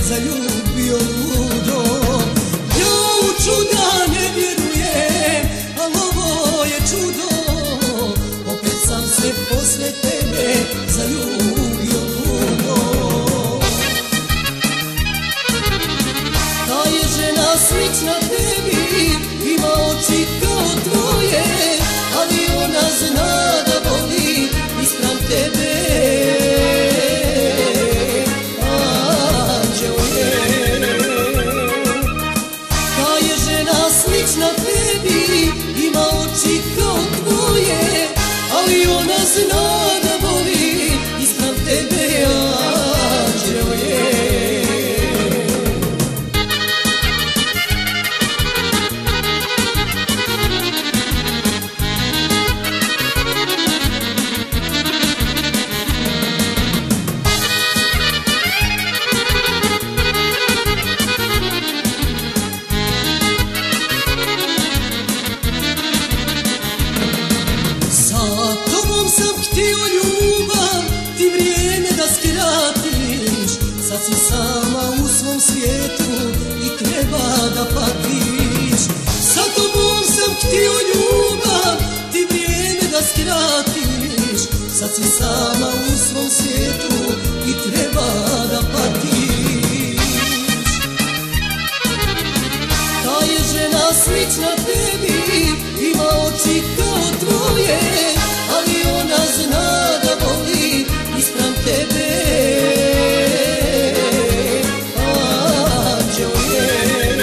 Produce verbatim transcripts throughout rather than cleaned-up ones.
zaljubio ludo. Ja u čuda ne vjerujem, al' ovo je čudo. Opet sam se posle tebe zaljubio ludo. Ta je žena slična tebi, ima oči kao tvoje, ali ona zna da voli ispram tebe. Anđeo je. Ta je žena slična tebi, ima oči kao tvoje, ali ona zna da voli ispram tebe. Anđeo je. Htio ljubav, ti vrijeme da skratiš. Sad si sama u svom svijetu i treba da patiš. Sa tobom sam htio ljubav, ti vrijeme da skratiš. Sad si sama u svom svijetu i treba da patiš. Ta je žena slična tebi, ima oči kao tvoje, ali ona zna da voli ispram tebe. Anđeo je.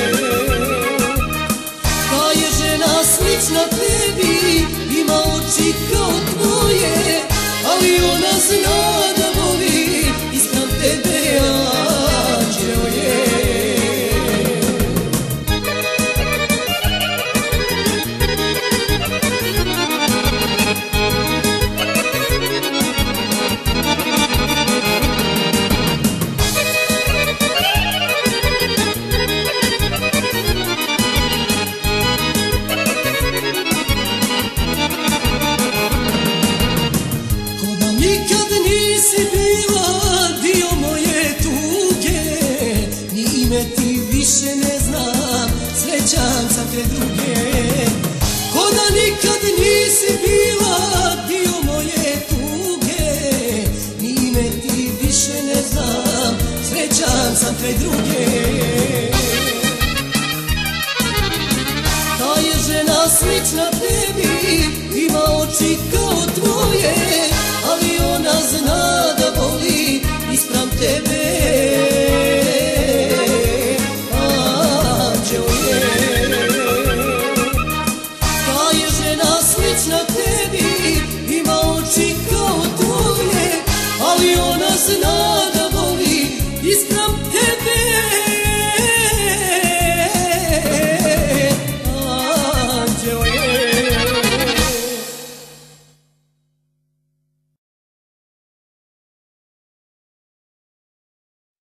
Ta je žena slična tebi, ima oči kao tvoje, ali ona zna da voli ispram tebe. Anđeo je. Nikad nisi bila dio moje tuge, ni ime ti više ne znam, srećan sam te druge. Ko da nikad nisi bila dio moje tuge, ni ime ti više ne znam, srećan sam te druge. Ta je žena slična tebi, ima oči kao tvoje, ali ona zna da voli ispram tebe.